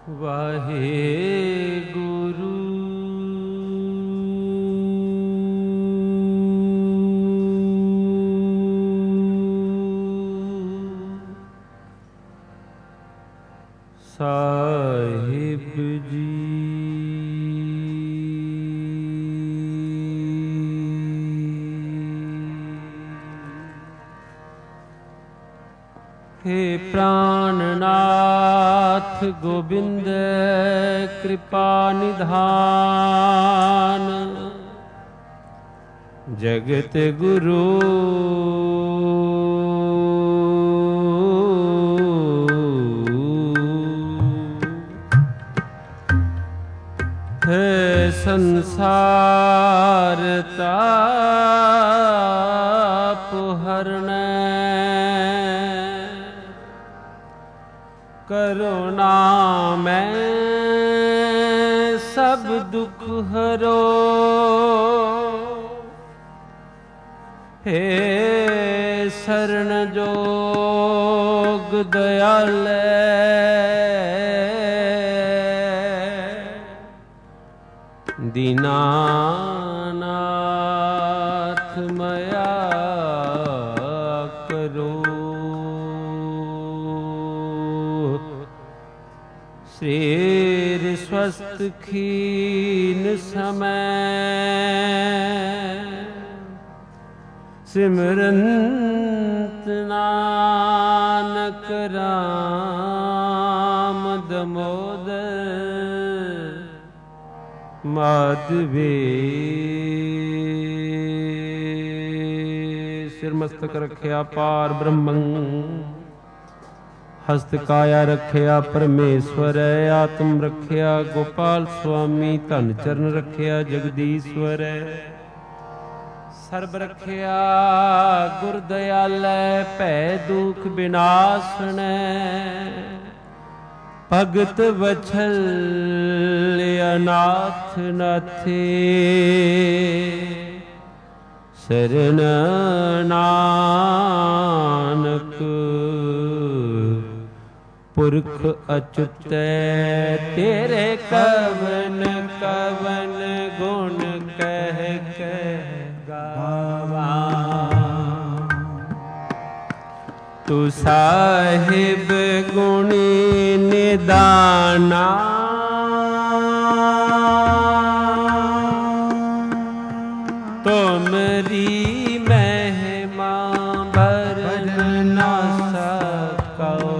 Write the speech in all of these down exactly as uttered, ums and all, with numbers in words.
ਵਾਹਿਗੁਰੂ। ਸਾਹਿਬ ਜੀ हे प्राणनाथ गोविंद कृपा निधान, जगत गुरु हे संसार ताप हरने, करुणा में सब दुख हरो। हे शरण जोग दयाले, दीनानाथ मया करो। शरीर स्वस्थ खीन समय, सिमरंत नानक राम दमोदर माधवे। सिर मस्तक रखिया पार ब्रह्मं, हस्त काया रखिया परमेश्वर, आत्म रखिया गोपाल स्वामी, धन चरण रखिया जगदीश्वर। सर्ब रखिया गुर दयालै, भै दुख विनाशनै। भगत वत्सल अनाथ नाथे, शरण नानक पुरख अच्युत। तेरे कवन कवन गुण कह के गावा, तू साहिब गुणी निदाना। तुमरी महिमा भरन ना सको,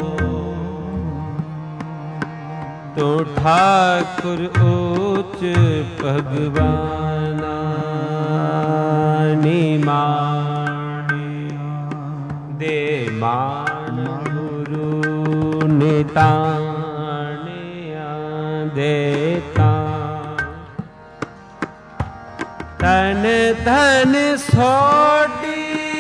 तो ठाकुर उच्च भगवाना। निमाणी दे मान गुरु नितानिया देता। तन धन सोटी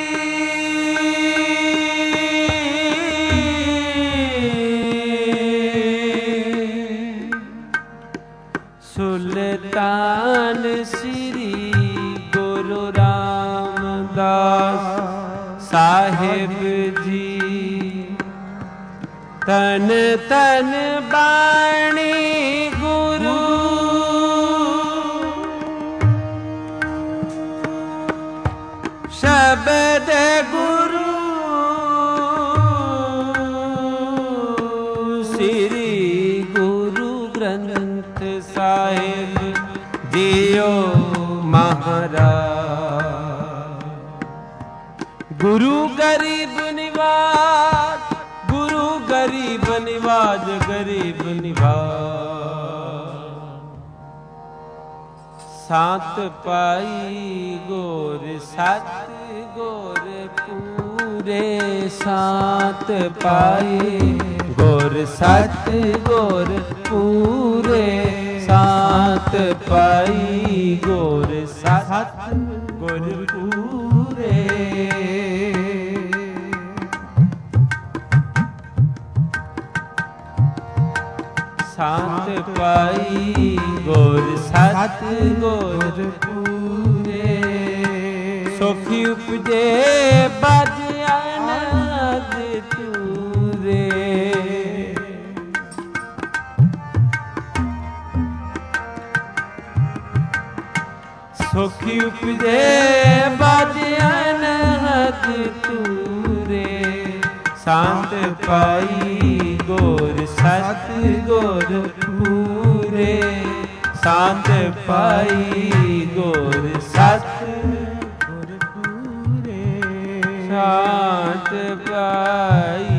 सुल्तान श्री गुरु रामदास साहिब जी। तन तन बाणी गुरु, शब्द गुरु श्री गुरु ग्रंथ साहिब जियो महाराज। गुरु गरीब निवाज, गुरु गरीब निवाज, गरीब निवाज। सात पाई गोर सत गोर पूरे, सात पाई गोर सत गोर पूरे। सात पाई गोर सत गोर पूरे। सात पाई गोर सत गोर पूरे। सुखी उपजे बज अनद तूरे। ਸੁਖ ਉਪਜੇ ਬਾਜਨ ਹਦ ਤੂਰੇ, ਸ਼ਾਂਤ ਪਾਈ ਗੁਰ ਸਤ ਗੁਰ ਪੂਰੇ, ਸ਼ਾਂਤ ਪਾਈ ਗੁਰ ਸਤ ਗੁਰ ਪੂਰੇ, ਸ਼ਾਂਤ ਪਾਈ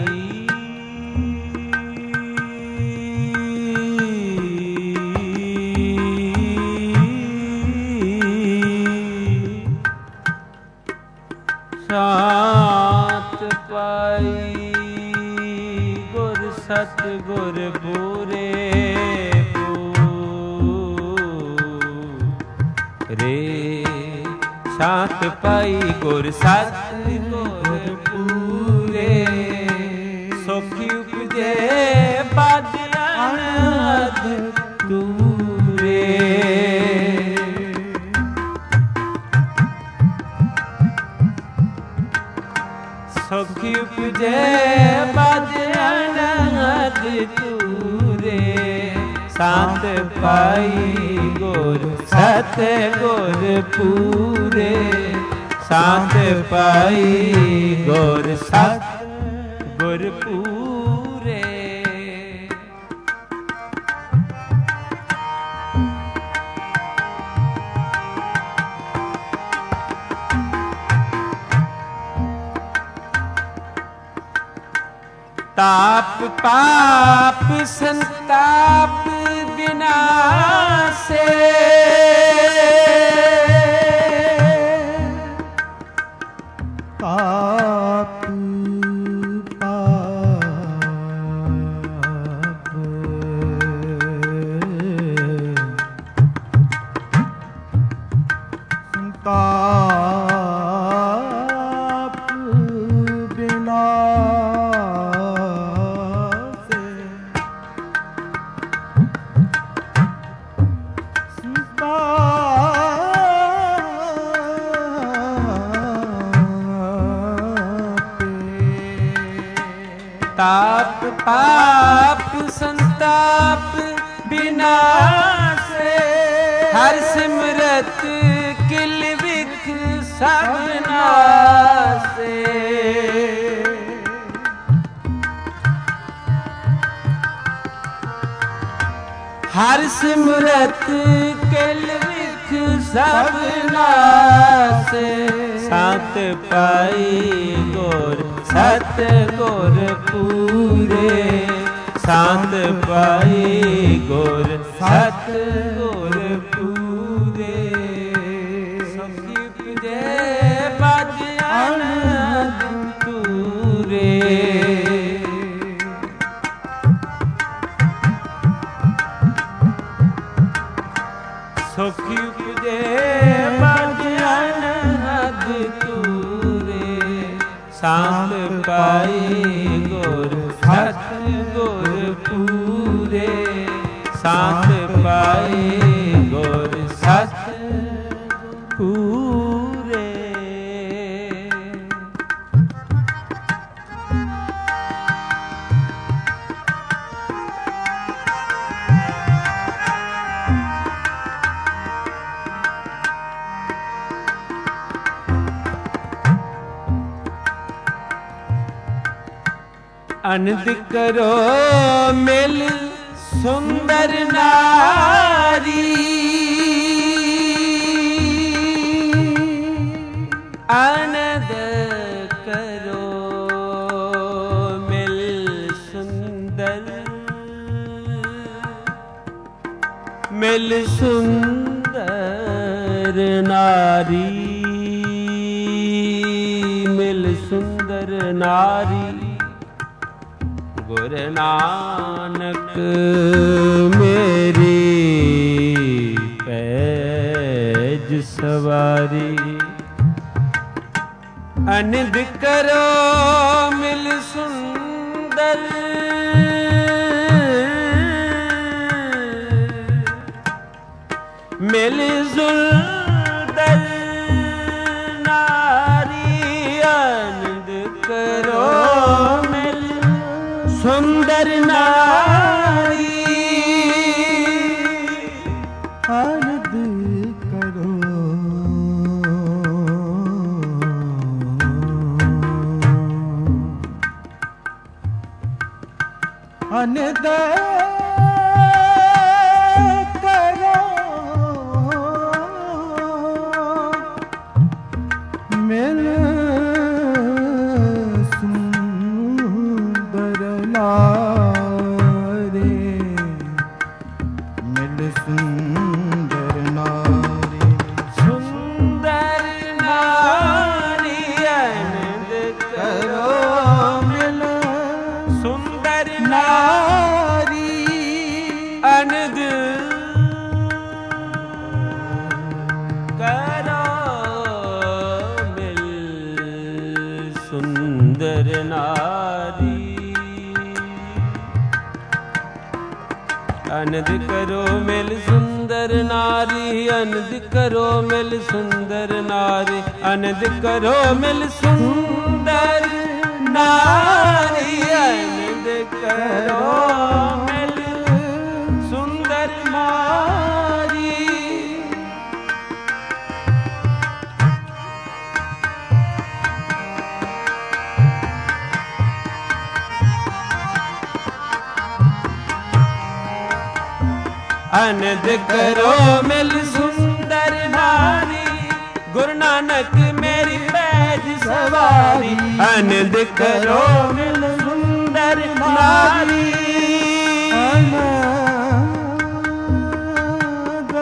ਸ਼ਾਂਤ ਪਾਈ ਗੁਰ ਸਤ ਗੁਰ ਪੂਰੇ ਪੂਰੇ, ਸ਼ਾਂਤ ਪਾਈ ਗੁਰ ਸਤ ਗੁਰ ਪੂਰੇ, ਸੁਖ ਉਪਜੇ ਬਾਜਨ ਹਦ ਤੂਰੇ, ਸੁਖ ਉਪਜੇ ਬਾਜਨ ਹਦ ਤੂਰੇ, ਸ਼ਾਂਤ ਪਾਈ ਗੁਰ ਸਤ ਗੁਰ ਪੂਰੇ, ਸ਼ਾਂਤ ਪਾਈ ਗੁਰ ਸਤ ਗੁਰ ਪੂਰੇ। ਤਾਪ ਪਾਪ ਸੰਤਾਪ ਵਿਨਾਸੇ, ਤਾਪ ਪਾਪ ਸੰਤਾਪ ਵਿਨਾਸੇ, ਤਾਪ ਪਾਪ ਸੰਤਾਪ ਬਿਨਾਸੇ, ਹਰ ਸਿਮਰਤ ਕਿਲ ਵਿਖ ਸਭ ਨਾਸੇ, ਹਰ ਸਿਮਰਤ ਕਿਲ ਵਿਖ ਸਭ ਨਾਸੇ, ਸ਼ਾਂਤ ਪਾਈ ਗੁਰ ਸਤ ਗੁਰ ਪੂਰੇ, ਸ਼ਾਂਤ ਪਾਈ ਗੁਰ ਸਤ ਗੁਰ ਪੂਰੇ, ਸੁਖ ਉਪਜੇ ਬਾਜਨ ਹਦ ਤੂਰੇ, ਸੁਖ ਉਪਜੇ ਬਾਜਨ ਹਦ ਤੂਰੇ, ਸ਼ਾਂਤ ਪਾਈ ਗੁਰ ਸਤ ਗੁਰ ਪੂਰੇ, ਸ਼ਾਂਤ ਪਾਈ ਗੁਰ ਸਤ ਪੂਰੇ। ਅਨੰਦ ਕਰੋ ਮਿਲ ਸੁੰਦਰ ਨਾਰੀ, ਆਨੰਦ ਕਰੋ ਮਿਲ ਸੁੰਦਰ, ਮਿਲ ਸੁੰਦਰ ਨਾਰੀ, ਮਿਲ ਸੁੰਦਰ ਨਾਰੀ, ਗੁਰ ਨਾਨਕ ਮੇਰੀ ਪੈਜ ਸਵਾਰੀ, ਅਨੰਦ ਕਰੋ ਮਿਲ ਸੁੰਦਰ, ਮਿਲ ਸੁੰਦਰ ਨਾਰੀ, ਅਨੰਦ ਕਰੋ ਮਿਲ ਸੁੰਦਰ ਨਾਰੀ, ਆਨੰਦ ਕਰੋ ਅਨੰਦ ਕਰੋ ਮਿਲ ਸੁੰਦਰ ਨਾਰੀ ਮਿਲ ਸੁੰਦਰ ਨਾਰੀ ਸੁੰਦਰ ਨਾਰੀ ਅਨੰਦ ਕਰੋ ਮਿਲ ਸੁੰਦਰ ਨਾਰੀ ਅਨੰਦ ਕਰੋ ਮਿਲ ਸੁੰਦਰ ਨਾਰੀ ਅਨੰਦ ਕਰੋ ਮਿਲ ਸੁੰਦਰ ਨਾਰੀ ਅਨੰਦ ਕਰੋ ਮਿਲ ਸੁੰਦਰ ਨਾਰੀ ਅਨੰਦ ਕਰੋ ਮਿਲ ਸੁੰਦਰ ਨਾਰੀ ਅਨੰਦ ਕਰੋ ਮਿਲ ਸੁੰਦਰ ਨਾਰੀ ਅਨੰਦ ਕਰੋ ਮਿਲ ਸੁੰਦਰ ਨਾਰੀ ਗੁਰੂ ਨਾਨਕ ਮੇਰੀ ਪੈਜ ਸਵਾਰੀ ਅਨੰਦ ਕਰੋ ਮਿਲ ਸੁੰਦਰ ਨਾਰੀ ਅਨੰਦ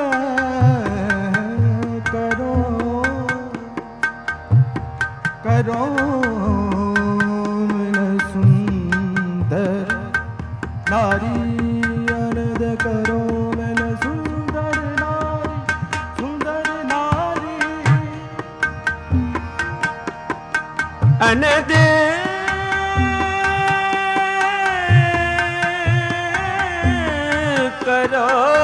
ਕਰੋ ਕਰੋ ਮਿਲ ਸੁੰਦਰ ਨਾਰੀ ਅਨੰਦ ਕਰੋ ਮਿਲ ਸੁੰਦਰ ਨਾਰੀ ਸੁੰਦਰ ਨਾਰੀ ਅਨੰਦ ਕਰੋ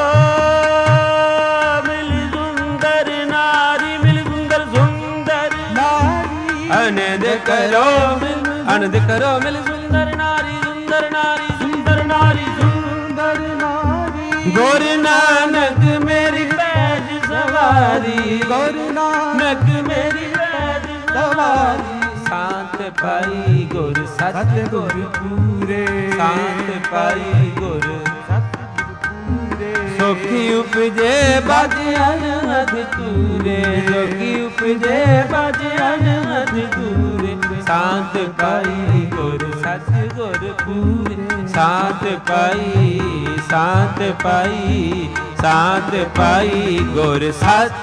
ਮਿਲ ਸੁੰਦਰ ਨਾਰੀ ਮਿਲ ਸੁੰਦਰ ਸੁੰਦਰ ਨਾਰੀ ਅਨੰਦ ਕਰੋ ਅਨੰਦ ਕਰੋ ਮਿਲ ਸੁੰਦਰ ਨਾਰੀ ਸੁੰਦਰ ਨਾਰੀ ਸੁੰਦਰ ਨਾਰੀ ਸੁੰਦਰ ਨਾਰੀ ਗੁਰੂ ਨਾਨਕ ਮੇਰੀ ਪੈਜ ਸਵਾਰੀ ਗੁਰੂ ਨਾਨਕ ਨਕ ਮੇਰੀ ਪੈਜ ਸਵਾਰੀ ਸ਼ਾਂਤ ਪਾਈ ਗੁਰ ਸਤ ਗੁਰ ਪੂਰੇ ਸ਼ਾਂਤ ਪਾਈ ਗੁਰ ਪੂਰੇ ਸੋਖੀ ਉਪਜੇ ਬਾਜਿਆਨ ਅਧ ਤੂਰੇ ਸੋਖੀ ਉਪਜੇ ਬਾਜਿਆਨ ਅਧ ਤੂਰੇ ਸ਼ਾਂਤ ਪਾਈ ਗੁਰ ਸਤ ਗੁਰ ਪੂਰੇ ਸ਼ਾਂਤ ਪਾਈ ਸ਼ਾਂਤ ਪਾਈ ਸ਼ਾਂਤ ਪਾਈ ਗੁਰ ਸਤ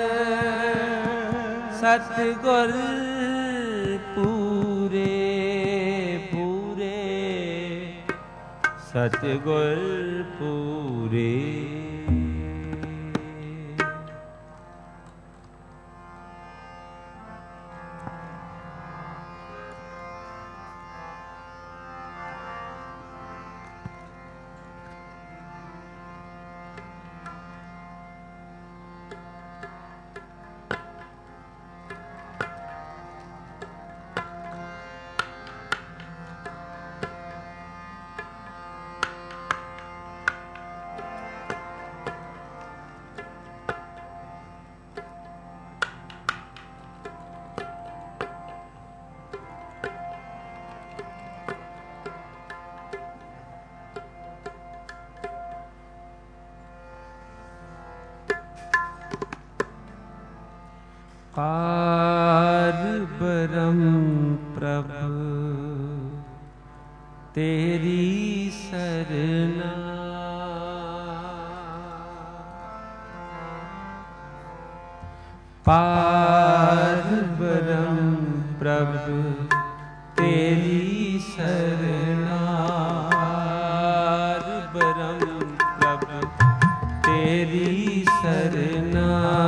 ਸਤ ਗੁਰ ਪੂਰੇ ਪੂਰੇ ਸਤ ਗੁਰ ਪੂਰੇ पार ब्रह्म प्रभ तेरी सरना पार ब्रह्म प्रभ तेरी सरना पार ब्रह्म प्रभ तेरी सरना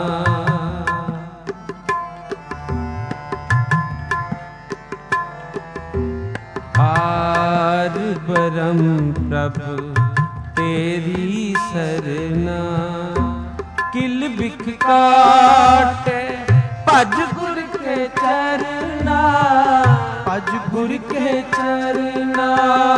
पार ब्रह्म प्रभ तेरी सरना किल बिख काटे भज गुर के चरना भज गुर के चरना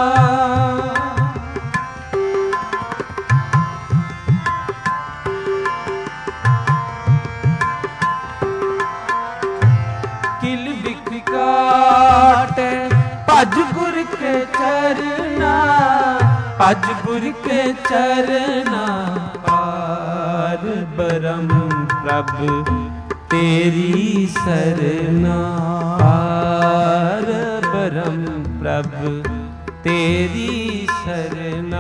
किल बिख काटे भज गुर के चरना ਭਜ ਗੁਰ ਕੇ ਚਰਨਾ ਪਾਰ ਬ੍ਰਹਮ ਪ੍ਰਭ ਤੇਰੀ ਸਰਨਾ ਪਾਰ ਬ੍ਰਹਮ ਪ੍ਰਭ ਤੇਰੀ ਸਰਨਾ।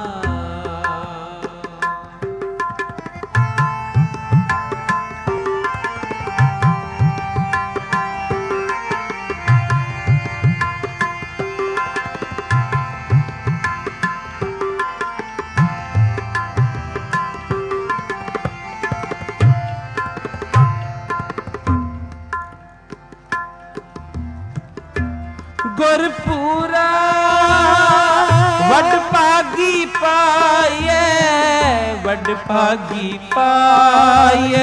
ਗੁਰਪੂਰਾ ਵੱਡ ਭਾਗੀ ਪਾਈਏ, ਵੱਡ ਭਾਗੀ ਪਾਈਏ।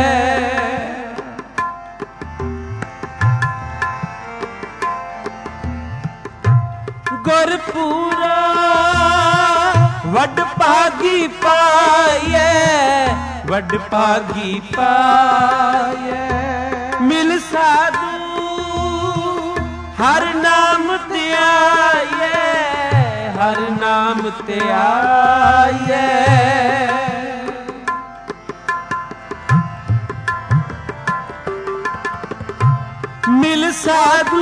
ਗੁਰਪੂਰਾ ਵੱਡ ਭਾਗੀ ਪਾਈਏ, ਵੱਡ ਭਾਗੀ ਪਾਈਏ। ਮਿਲ ਸਾਧੂ ਹਰ ਨਾਮ ਤੇ ਆਈਏ, ਹਰ ਨਾਮ ਤੇ ਆਈਏ। ਮਿਲ ਸਾਧੂ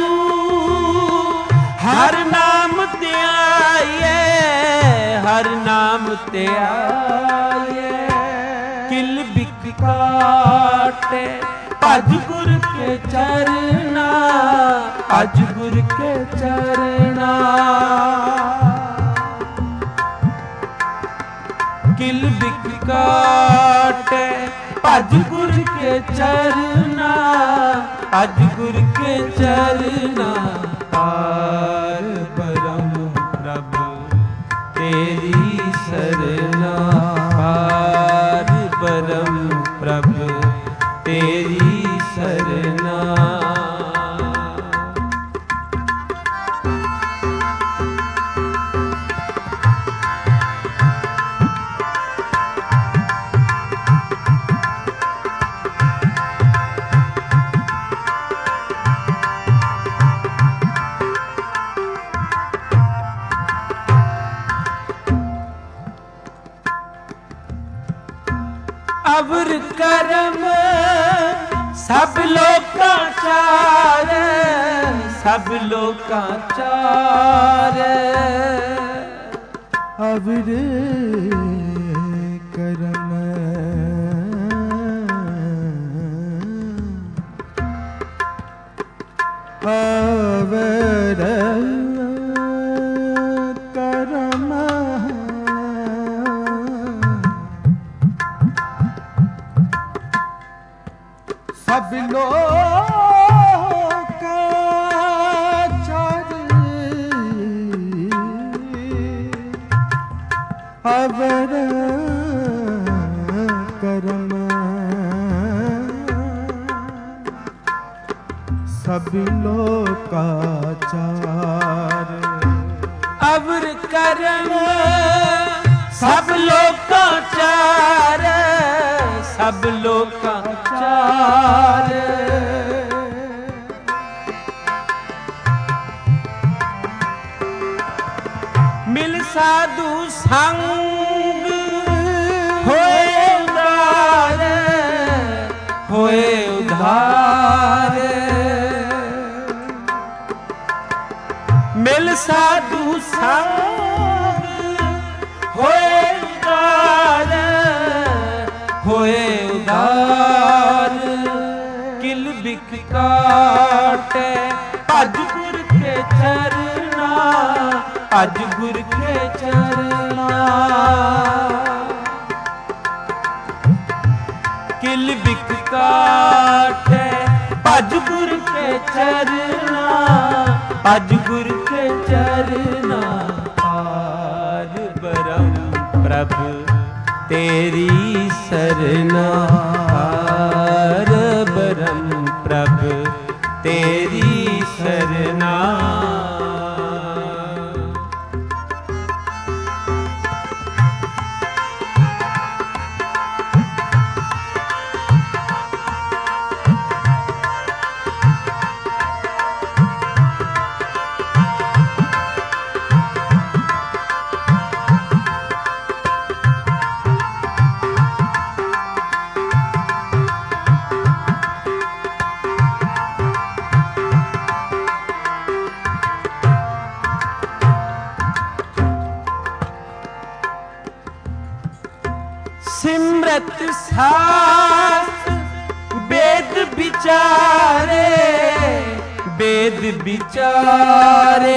ਹਰ ਨਾਮ ਤੇ ਆਈਏ, ਹਰ ਨਾਮ ਤੇ ਆਈਏ। ਕਿਲ ਬਿਕ ਕਾਟੇ ਭਜ ਗੁਰ ਕੇ ਚਰਨਾ, ਭਜ ਗੁਰ ਕੇ ਚਰਨਾ। ਕਿਲ ਬਿਕ ਕਾਟੇ ਭਜ ਗੁਰ ਕੇ ਚਰਨਾ, ਭਜ ਗੁਰ ਕੇ ਚਰਨਾ। ਪਾਰ ਬ੍ਰਹਮ ਪ੍ਰਭ ਤੇਰੀ ਸਰਨਾ, ਪਾਰ ਬ੍ਰਹਮ ਪ੍ਰਭ ਤੇਰੀ ਸਰਨਾ। ਅਵਰ ਕਰਮ ਸਭ ਲੋਕਾਂ ਚਾਰ, ਸਭ ਲੋਕਾਂ ਚਾਰ। ਅਵਰ ਕਰਮ ਅਵਰ ਕਰਮ ਸਭ ਲੋਕਾਂ ਚਾਰ। ਅਵਰ ਕਰਮ ਸਭ ਲੋਕਾਂ ਚਾਰ। ਅਵਰ ਕਰਮ ਸਭ ਲੋਕਾਂ ਚਾਰ, ਸਭ ਲੋਕਾਂ ਚਾਰ। ਮਿਲ ਸਾਧੂ ਸੰਗ ਹੋਏ ਉਧਾਰ, ਹੋਏ ਉਧਾਰ। ਮਿਲ ਸਾਧੂ ਸੰਗ ਹੋਏ ਉਧਾਰ, ਹੋਏ ਉਧਾਰ। ਕਿਲ ਬਿਕ ਕਾਟੇ ਭਜ ਗੁਰ ਕੇ ਚਰਨਾ, ਭਜ ਗੁਰ ਕੇ ਚਰਨਾ। ਕਿਲ ਬਿਕ ਕਾਟੇ ਭਜ ਗੁਰ ਕੇ ਚਰਨਾ, ਭਜ ਗੁਰ ਕੇ ਚਰਨਾ। ਪਾਰ ਬ੍ਰਹਮ ਪ੍ਰਭ ਤੇਰੀ ਸਰਨਾ, ਪਾਰ ਬ੍ਰਹਮ ਪ੍ਰਭ ਤੇਰੀ ਸਰਨਾ। सिमरत शास्त्र वेद विचारे, वेद विचारे,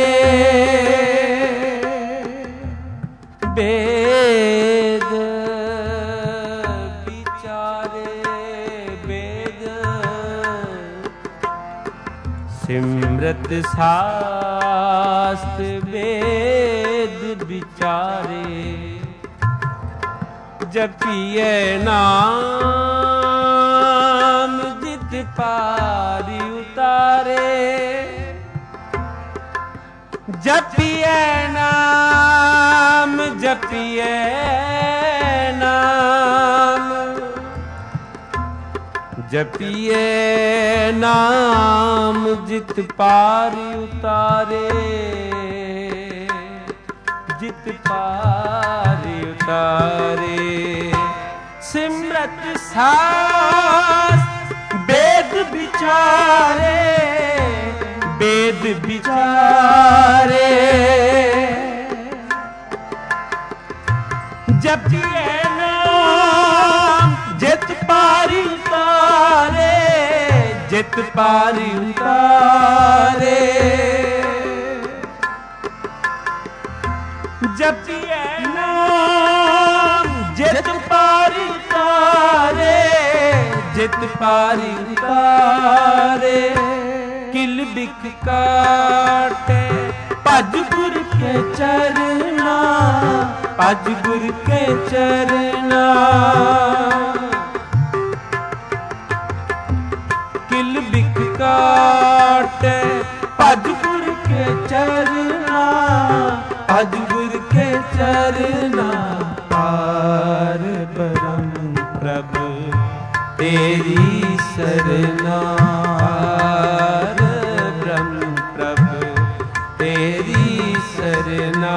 वेद विचारे, वेद सिमरत शास्त्र वेद विचारे, जपिए नाम जित पारी उतारे, जपिए नाम, जपिए नाम, जपिए नाम जित पारी उतारे, जित पारी उतारे। सिमरत शास्त्र वेद विचारे, वेद विचारे, जपिए नाम जित पारी उतारे, जित पारी उतारे, जपिए नाम जित पारी उतारे, जित पारी उतारे। किल बिख काटे भज गुर के चरना, भज गुर के चरना, किल बिख काटे भज गुर के चरना, भज गुर के चरना। पार ब्रह्म प्रभु तेरी सरना, पार ब्रह्म प्रभु तेरी सरना।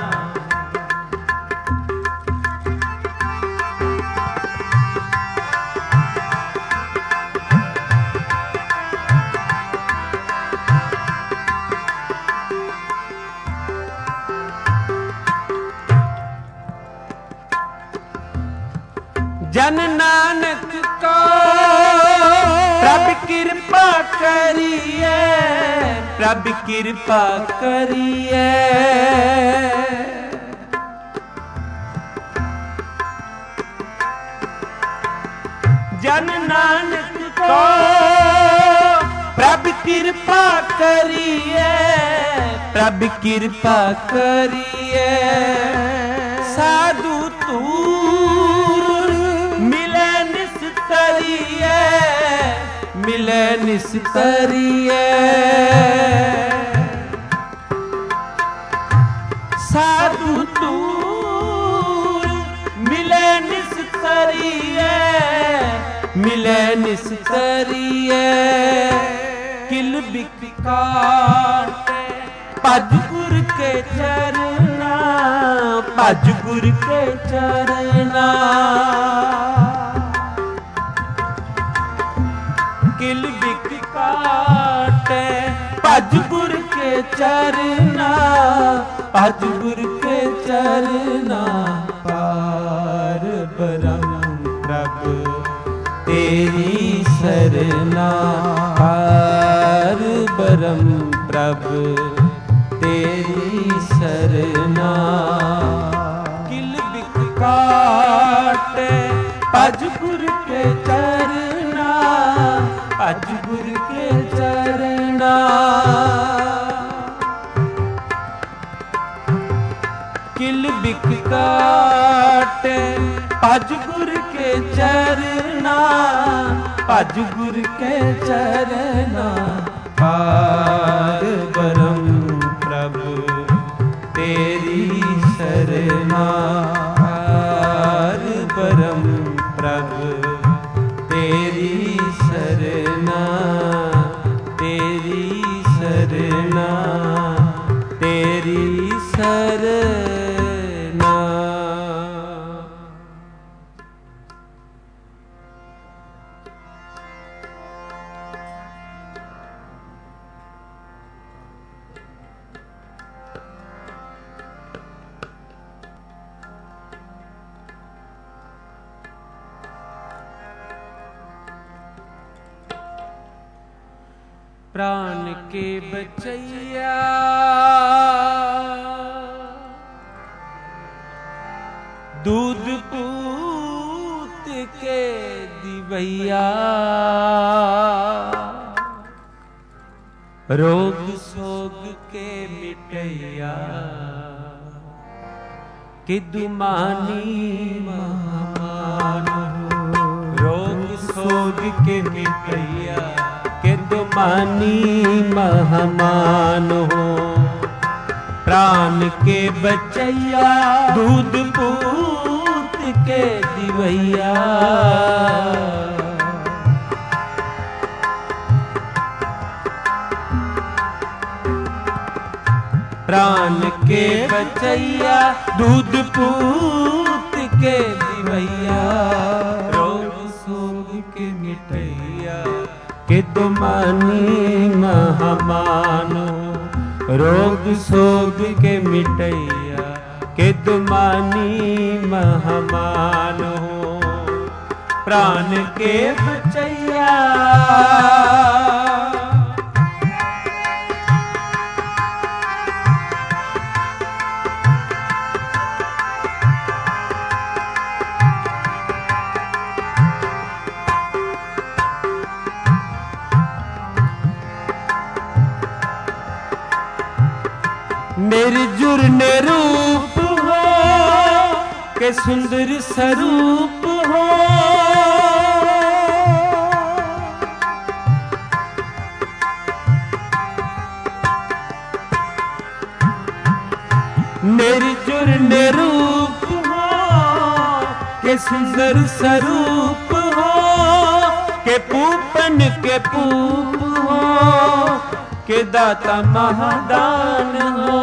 जन नानक को प्रभ कृपा करिए, प्रभ कृपा करिए। जन नानक को प्रभ कृपा करिए, प्रभ कृपा करिए। साधु तू निस्तरिए, मिले निस्तरिए। साधु तूर मिले निस्तरिए, मिले निस्तरिए। किल बिख काटे भज गुर के चरना, भज गुर के चरना। किल बिख काटे भज गुर के चरना, भज गुर के चरना। पार ब्रह्म प्रभु तेरी सरना, पार ब्रह्म प्रभु तेरी सरना। किल बिख काटे भज गुर के चरना, भज गुर के चरना। किल बिख काटे भज गुर के चरना, भज गुर के चरना। पार ब्रह्म प्रभु तेरी सरना, पार ब्रह्म प्रभु तेरी सरना, तेरी सरना, तेरी सरना। प्राण के बचैया दूध पूत के दिवैया रोग सोग के मिटैया किदुमानी महामान हो। रोग सोग के मिटैया किदुमानी महामान हो। प्राण के बचैया दूध पूत के दिवैया प्राण के बचैया दूध पूत के दिवैया रोग सोग के मिटैया किदुमानी महामान हो। रोग सोग के मिटैया किदुमानी महामान हो। प्राण के बचैया निर्जुर निरूप हो के सुंदर स्वरूप हो। निर्जुर निरूप हो के सुंदर स्वरूप हो के पूपन के पूप हो के दाता महादान हो।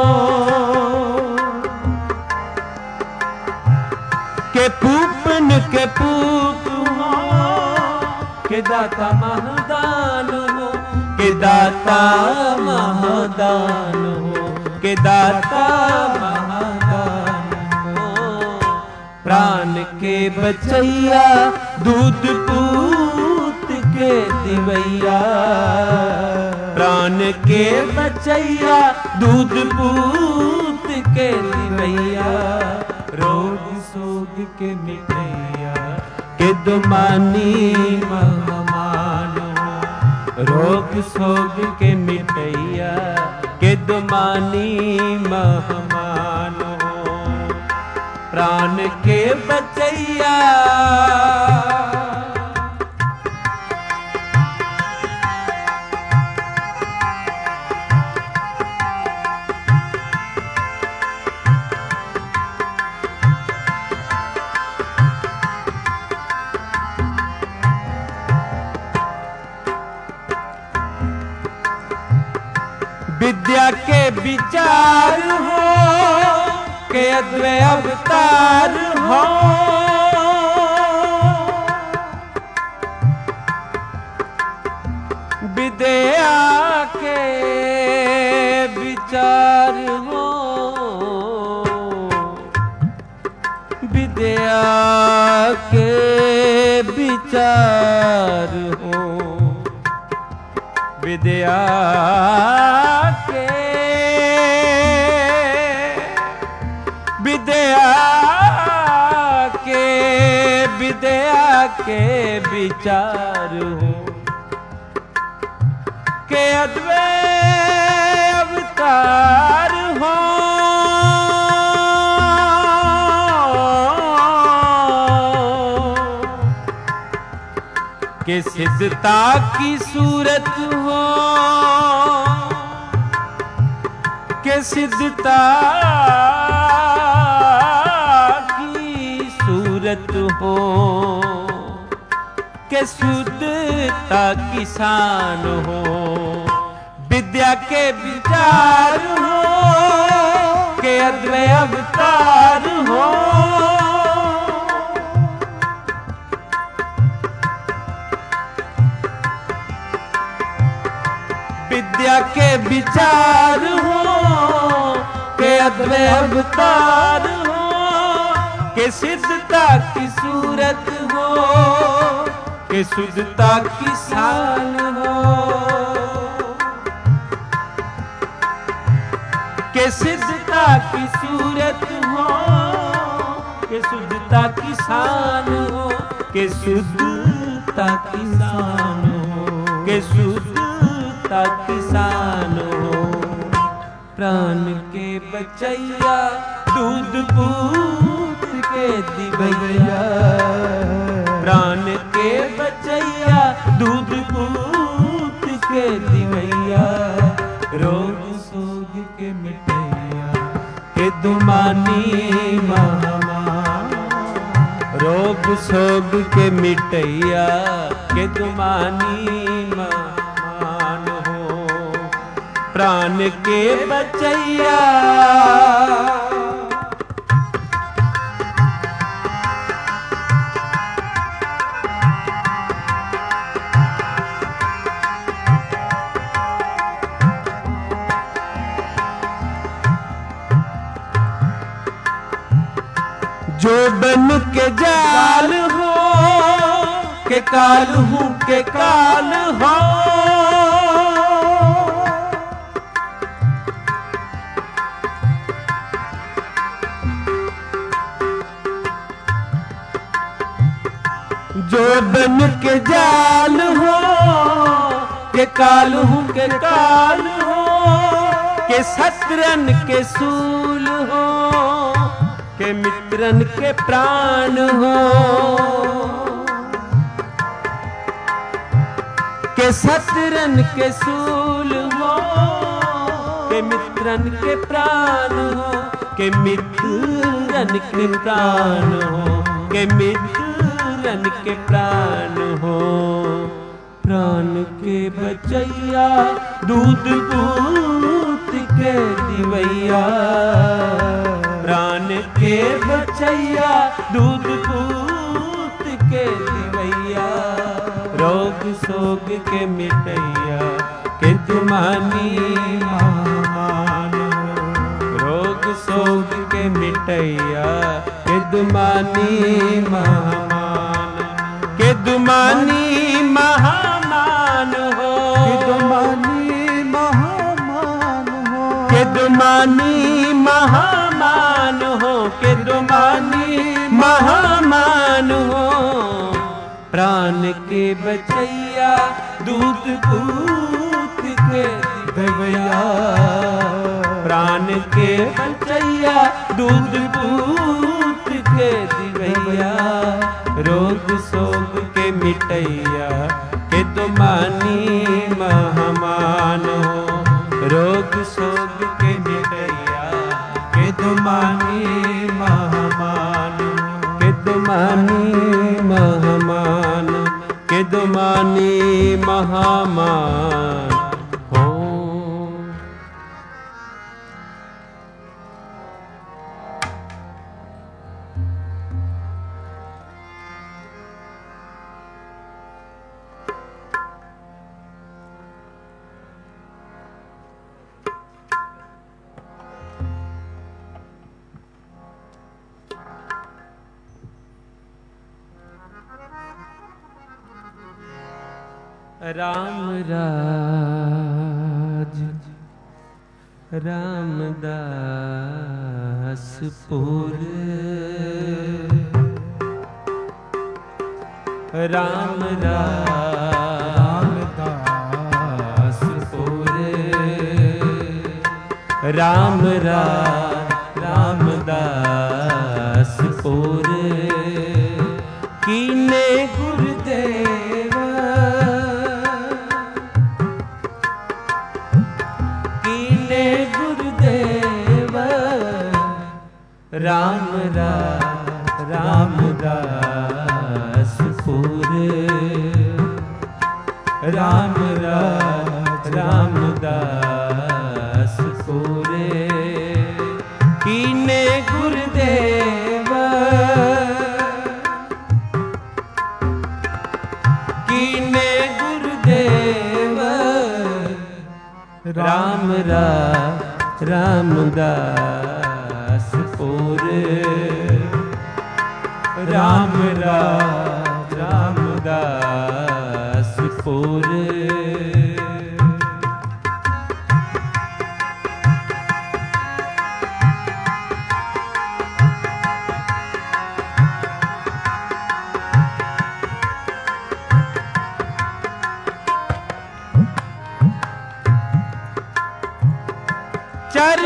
के पूपन के पूप हो के दाता महादान हो। के दाता महादान हो के दाता महादान हो। प्राण के बचैया दूध पूत के दिवैया प्राण के बचैया दूध पूत के दिवैया रोग सोग के मिटैया किदुमानी महामान हो। रोग सोग के मिटैया किदुमानी महामान हो। प्राण के बचैया विद्या के विचार हो के अद्वै अवतार हो। विद्या के विचार हो विद्या के विचार हो। विद्या के विद्या के विद्या के विचार हो के अद्वै अवतार हो। के सिद्धता की सूरत हो के सिद्धता की सूरत हो के शुद्धता की शान हो। विद्या के विचार हो के अद्वै अवतार हो। विद्या के विचार हो के अद्वै अवतार हो के सिद्धता की सूरत हो के शुद्धता की शान हो। के सिद्धता की सूरत हो, के शुद्धता की शान हो, के शुद्धता की शान हो, के शुद्धता की शान हो। प्राण के बचैया दूध पूत के दिवैया, प्राण के बचैया दूध पूत के दिवैया, रोग सोग के मिटैया के दुमानी महामान, रोग सोग के मिटैया के दुमानी महामान हो। प्राण के बचैया जो बन के जाल हो, के काल हूँ के काल हो, जो बन के जाल हो, के काल हूँ के काल हो, के शत्रन के सूल हो, के मित्रन के प्राण हो, के शत्रन के सूल हो, के मित्रन के प्राण हो, के मित्रन के प्राण हो, के मित्रन के प्राण हो। प्राण के बचैया दूध पूत के दिवैया, प्राण के बचैया दूध पूत के दिवैया, रोग सोग के मिटैया के दुमानी महामान, रोग सोग के मिटैया के दुमानी महामान, के दुमानी महामान हो, के दुमानी महामान हो, के दुमानी महामान हो, के दुमानी महामान हो। प्राण के बचैया दूध पूत के दिवैया, प्राण के बचैया दूध पूत के दिवैया, रोग सोग के मिटैया के दुमानी महामान हो, रोग सोग के मिटैया के दुमानी महामान, के दुमानी महामान, के दुमानी महामान हो। राम राज रामदासपुर, राम रामदासपुर, राम राज रामदासपुर, कीने गुरुदेव राम राज रामदासपुर, राम राज रामदासपुर, कीने गुरुदेव, कीने गुरुदेव, राम राज रामदासपुर, राम राज रामदासपुर।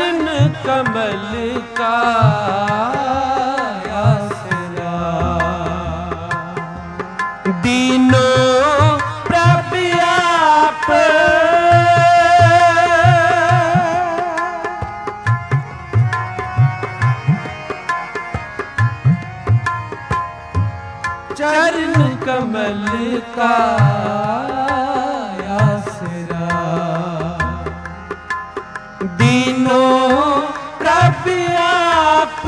चरण कमल का आसरा, दीनों प्रभ आप चरण कमल का आसरा, दीनों प्रभ आप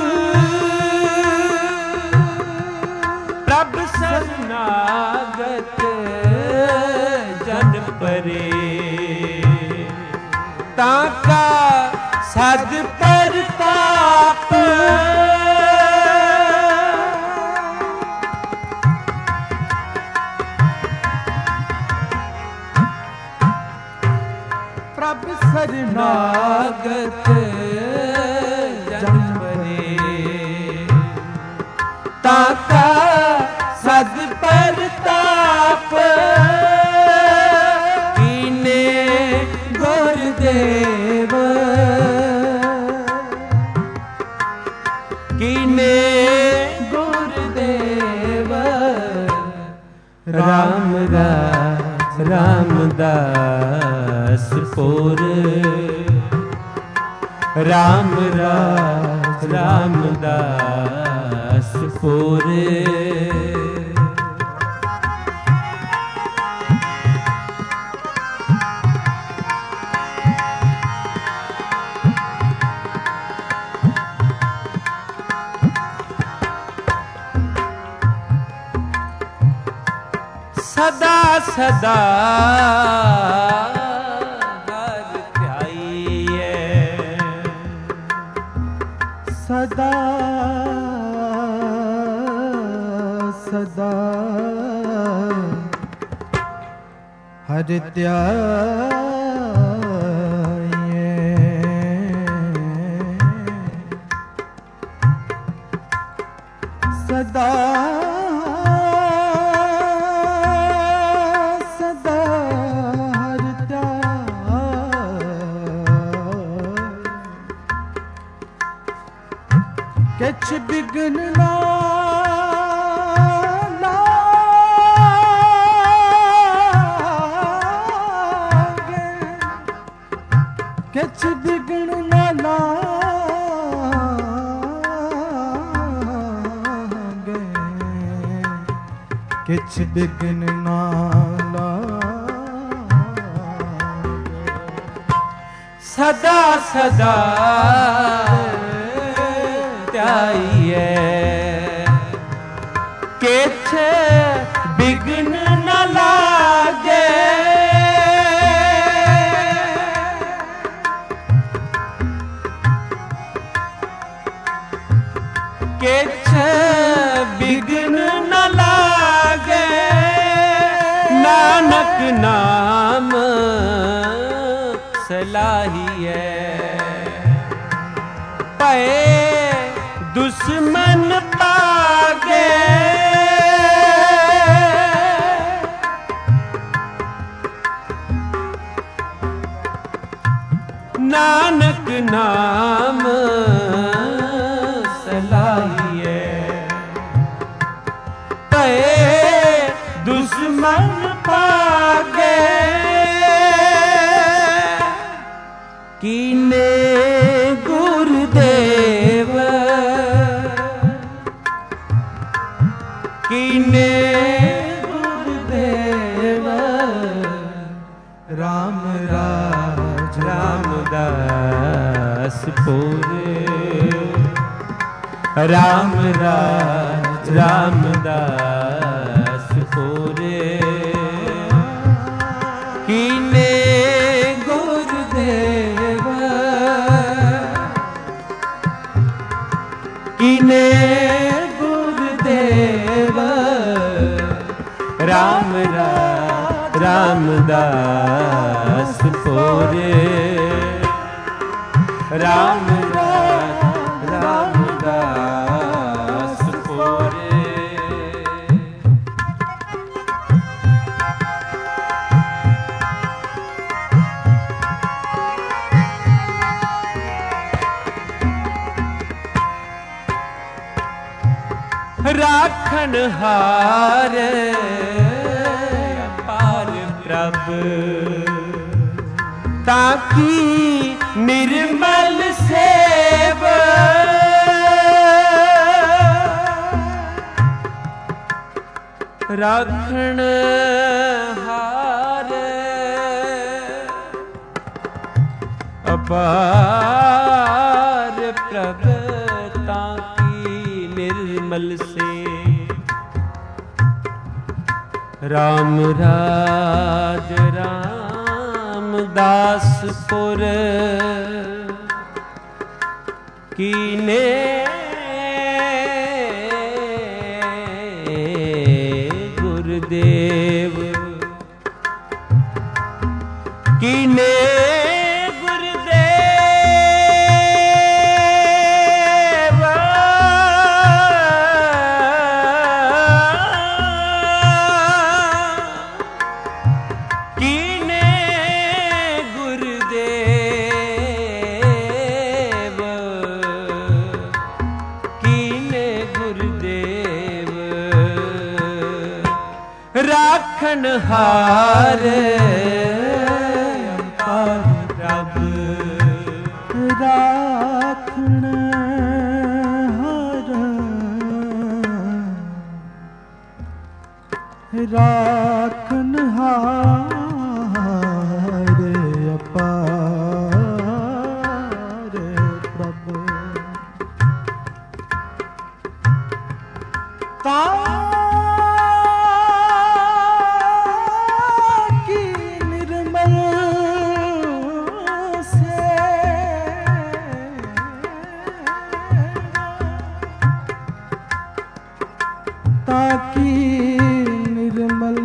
प्रभ शरणागत जन परे, ताका सद परताप प्रभ शरणागत जन परे, ताका सद परताप कीने गुरदेव, कीने गुरदेव राम राज रामदास पुर, राम राज रामदास पुर। सदा सदा हर ध्याइए, सदा सदा हर ध्याइए, सदा किछ बिघ्न ना लागे, किछ बिघ्न ना लागे, किछ बिघ्न ना लागे, सदा सदा ध्याइए, किछ बिघ्न न लागे, किछ बिघ्न न लागे, नानक नाम सलाहिए, पए दुश्मन पागे, नानक नाम सलाहिए, पए दुश्मन पागे, कीने गुरुदेव, कीने गुरुदेव राम राज रामदास पुर, राम राज रामदास पुर, कीने गुरुदेव, कीने गुरुदेव राम राज रामदास पुर, राम राज रामदास पुर। राखण हार अपार प्रभ ताकि निर्मल सेव राखण हार अपार प्रभ ताकि निर्मल से राम राज रामदासपुर कीने गुरुदेव कीने राखण हार अपार प्रभ राखण हार राखण हार अपार प्रभ ताकि निर्मल से ताकि निर्मल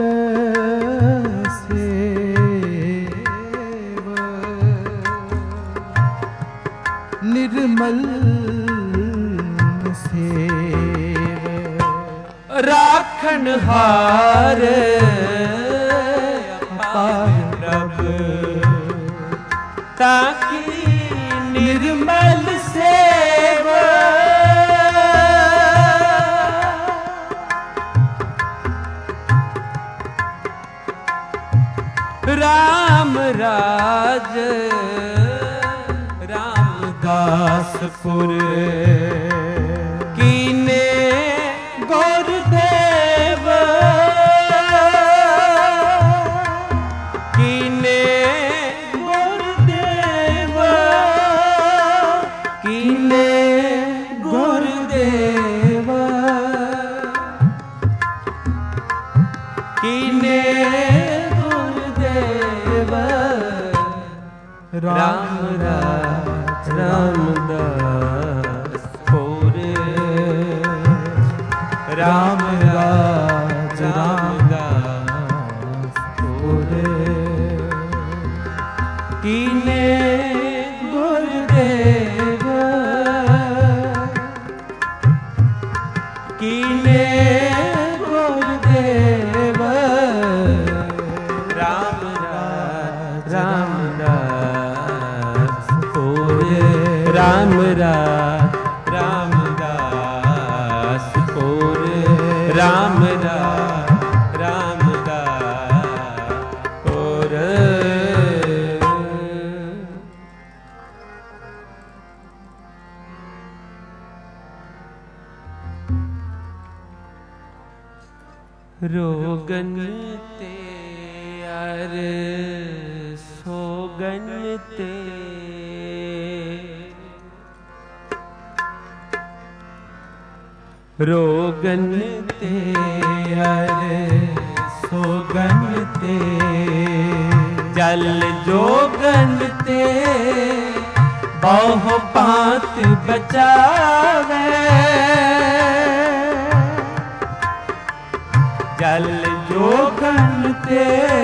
सेव निर्मल सेव राखण हार अपार प्रभ ताकि निर्मल सेव राम राज रामदासपुर कीने गुरुदेव कीने गुरुदेव कीने गुरुदेव कीने गुरुदेव राम राज रामदासपुर राम राज रामदासपुर कीने गुरुदेव कीने गुरुदेव राम राज रामदासपुर राम राज रामदासपुर राम राज रामदासपुर रोगन ते अर सोगन ते रोगन ते अर सोगन ते जल जोगन ते बहु पात बचावे जल जोगन ते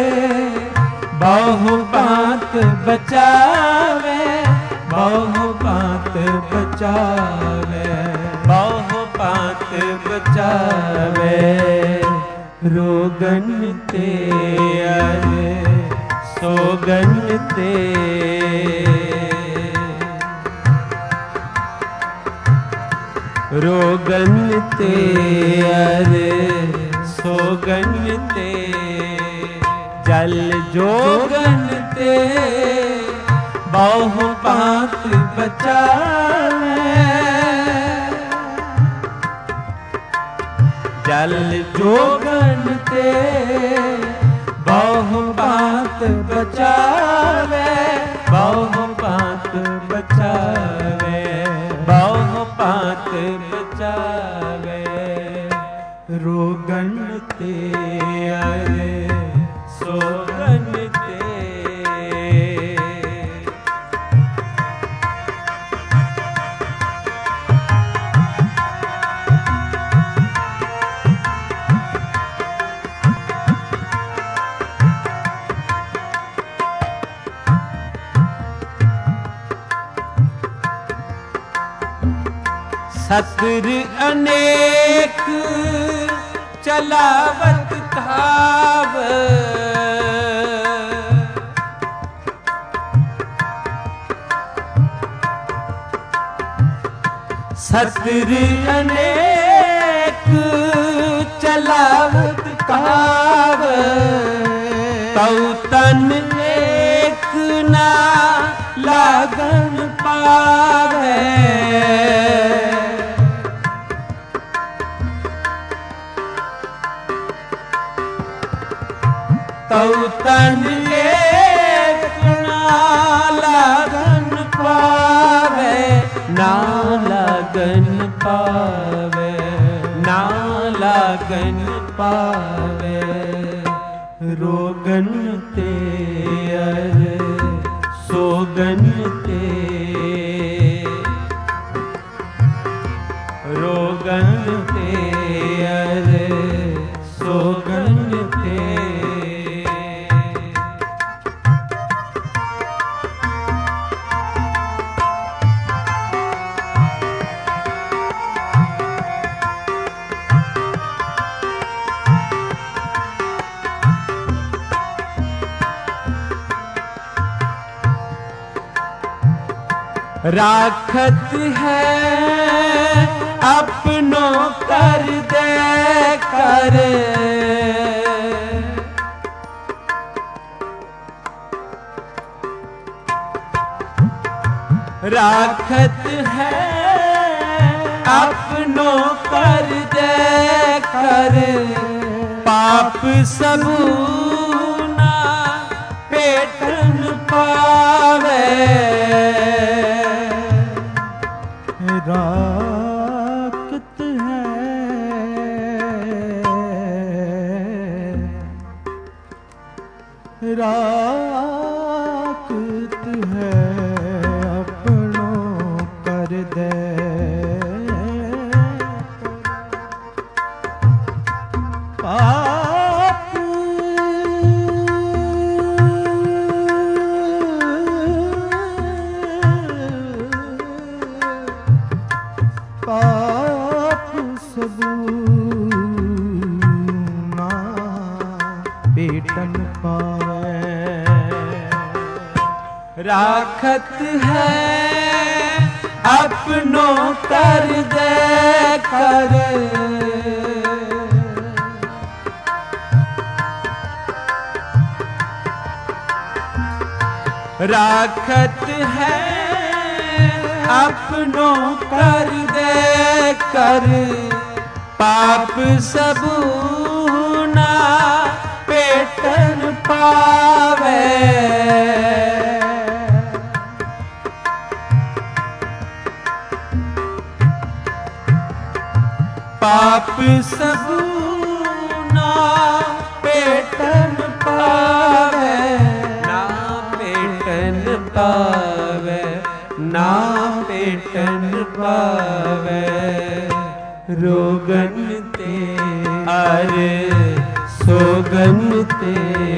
बहु पात बचावे बहु पात बचावे बहु पात बचावे रोगन ते अर सोगन ते रोगन ते अरे सोगन ते जल जोगन ते बहु पात बचावे जल जोगन ते बहु पात बचावे बहु पात बचावे बहु पात बचावे रोगन ते अरे सोगन ते सतर अनेक चलावत धाव सतर अनेक चलावत धाव तौ तन एक ना लागन पावे तौ तन एक ना लागन पावे ना लागन पावे ना लागन पावे रोगन ते अरे सोगन ते रोगन ते अरे सोगन ते राखत है अपनों कर दे कर राखत है अपनों कर दे कर पाप सबू ना पेटन पावे राखत है राखत है अपनों कर दे पाप पाप सबू ना पेटन पावे राखत है अपनों कर दे कर राखत है अपनों कर दे कर पाप सबू ना पेटन पावे पाप सबू ना पेटन पावे ना पेटन पावे ना पेटन पावे रोगन ते अरे सोगन ते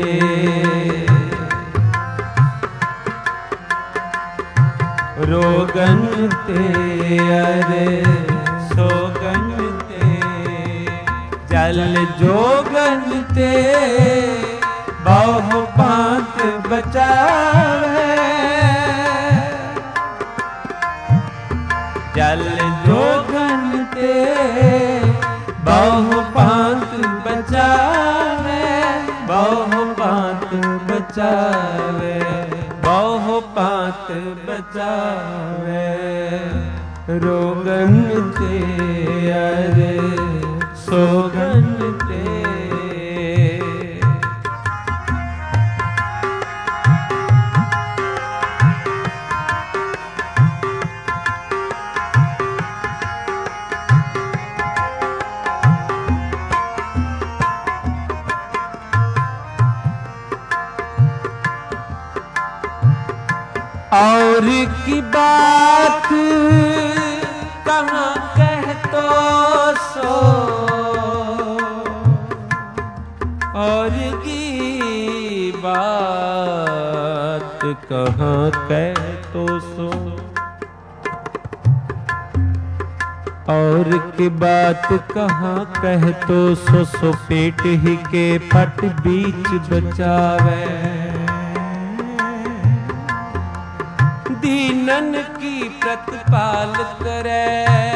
रोगन ते अरे सोगन ते जल जोगन ते बहु पात बचावे जल जोगन बहु पात बचावे, बहु पात बचावे, रोगन ते अरे सोगन ते। और की बात कहाँ कह तो सो, और की बात कहाँ कह तो सो, और की बात कहाँ कह तो सो, सो पेट ही के पट बीच बचावे, दीनन की प्रतिपाल करे,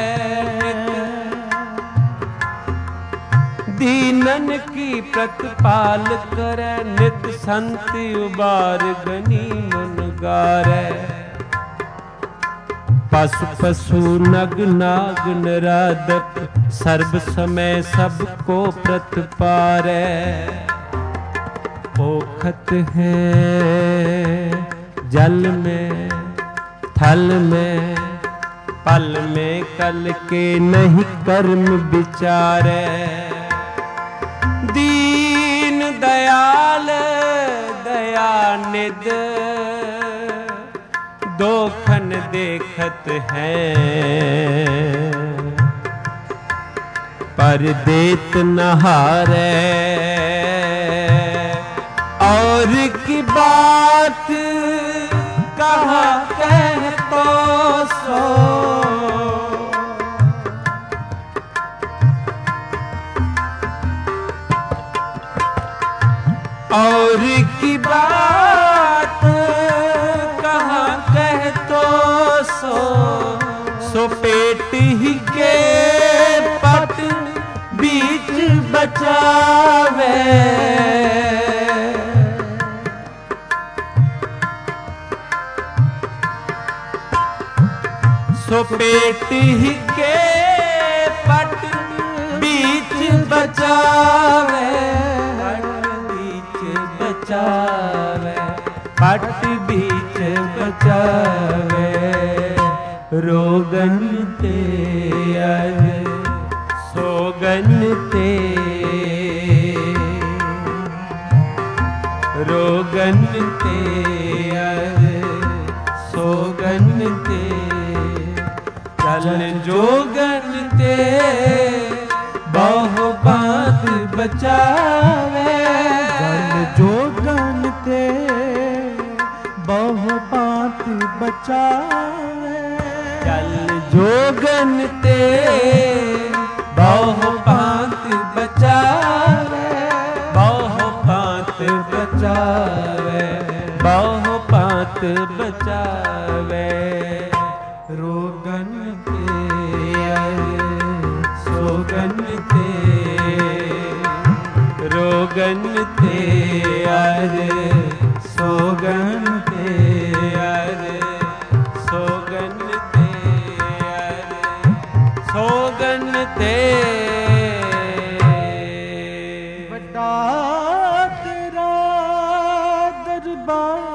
दीनन की प्रतिपाल करे, नित संत उबार गनी मन गारे, पशु पशु नग नाग नरादप, सर्व समय सबको प्रतिपारे, पोखत है जल में थल में, पल में कल के नहीं कर्म विचारे, दीन दयाल दयानिध, दोखन देखत हैं, पर देत नहारे, और की बात कहाँ कह तो सो, और की बात कहाँ कह तो सो, सो पेट ही के पट बीच बचावे, सो पेट ही के पट बीच बचावे, पट बीच बचावे, पट बीच बचावे, रोगन ते अर सोगन ते, रोगन ते अर सोगन ते, चल जोगन ते बहु पात बचावे, चल जोगन ते बहु पात बचावे, चल जोगन ते बहु पात बचावे, बहु पात बचावे, बहु पात बचावे, रोगन सोगन ते, रोगन ते अर सोगन ते अर सोगन ते अर सोगन ते, बड़ा तेरा दरबार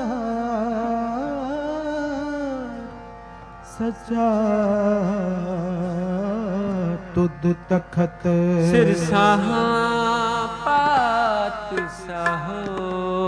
सजा तुद तखत, सिर साहा पात साहो,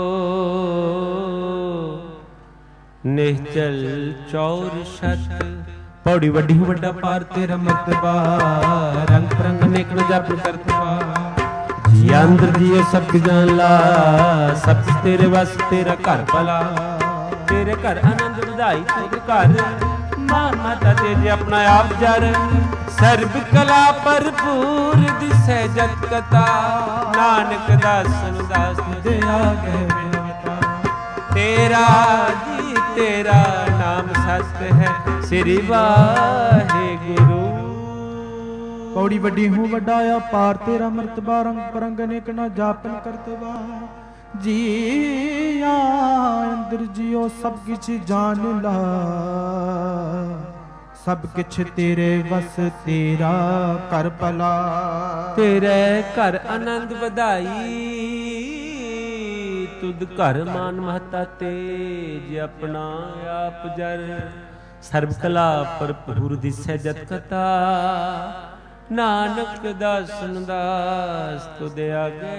निश्चल चौर शत, पौड़ी वड्डी वड्डा पार तेरा मर्तबा, रंग परंग नेक जप करतबा, जी अंदर दिए सब जान ला, सब तेरे बस तेरा घर भला, तेरे घर आनंद ਵਧਾਈ तेरे घर माता तेरे अपना आप जर, सर्व कला भरपूर दिसै जत कथा, नानक दासन दास दे आगे बेवता, तेरा जी तेरा नाम सत है, श्री वाहे गुरु। पौड़ी वड्डी हूँ वड्डाया पार तेरा मर्तबा रंग परंग अनेक ना जापन करतबा जिया अंदर जियो सब किछ जान ला सब किछ तेरे वस तेरा कर भला तेरे घर आनंद बधाई तुद घर मान महता तेज अपना आप जर सर्व कला भरपूर दिसै जत कथा नानक दासन दास तुद आगे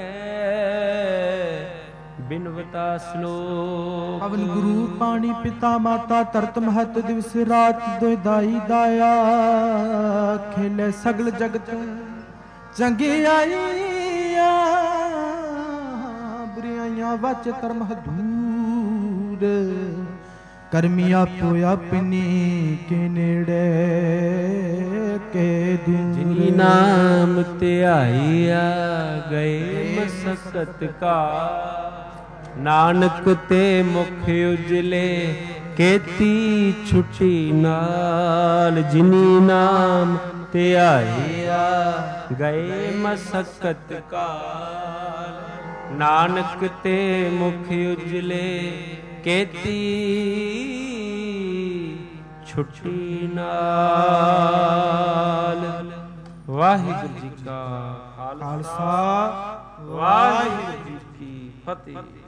बिनवता श्लोक पवन गुरु पानी पिता माता तरत महत दिवस रात दोय दाई दाया खेले सगल जगत चंगे आईया बुराइयां वच तरम दूर करमी आपो अपनी के नेड़े के दूर जिनी नाम ध्याया गए मसकत का नानक ते मुख उजले केती छुटी नाल जिनी नाम ध्याया गए मसकत काल नानक ते मुख उजले केती छुटी नाल। वाहिगुरु जी का खालसा वाहिगुरु जी की फतेह।